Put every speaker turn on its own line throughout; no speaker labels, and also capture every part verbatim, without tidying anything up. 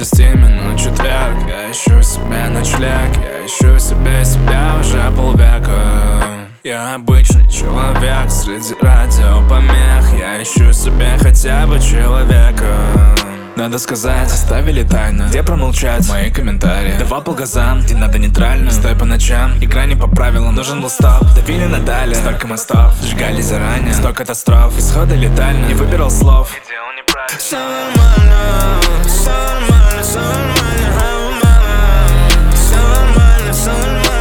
Стиме, но четверг. Я ищу себе ночлег. Я ищу себе себя уже полвека. Я обычный человек среди радиопомех. Я ищу себе хотя бы человека. Надо сказать, оставили тайну, где промолчать мои комментарии. Давал по газам, где надо нейтрально. Стой по ночам, игра не по правилам. Нужен был стоп, давили надали. Столько мостов, сжигали заранее. Сто катастроф, исходы летально. Не выбирал слов, и делал неправильно. Все нормально, все нормально, все нормально. Все нормально, все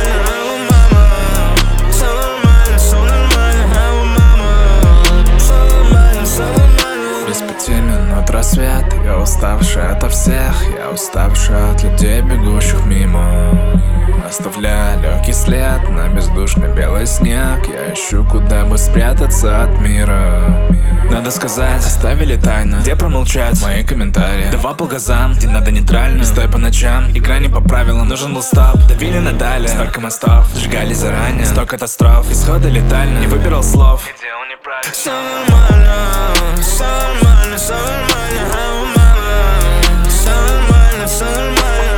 нормально. Без пяти минут рассвет. Я уставший ото всех. Я уставший от людей, бегущих мимо. Оставляя легкий след на бездушный белый снег. Я ищу, куда бы спрятаться от мира. Надо сказать, оставили тайну, где промолчать мои комментарии. Давал по газам, где надо нейтрально. Стой по ночам, игра не по правилам. Нужен был стоп, давили надали. Столько мостов, сжигали заранее. Сто катастроф, исходы летально. Не выбирал слов, и делал неправильно. Все нормально, все нормально, все нормально. Все нормально, все нормально.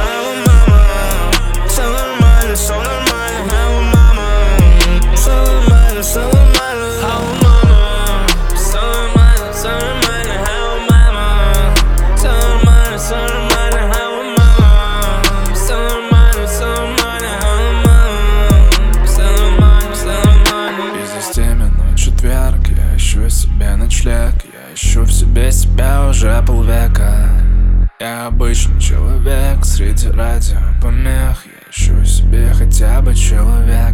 Все нормально, все нормально. Все нормально, все нормально. Четверг, я ищу себе ночлег. Я ищу в себе себя уже полвека. Я обычный человек среди радиопомех. Я ищу себе хотя бы человека.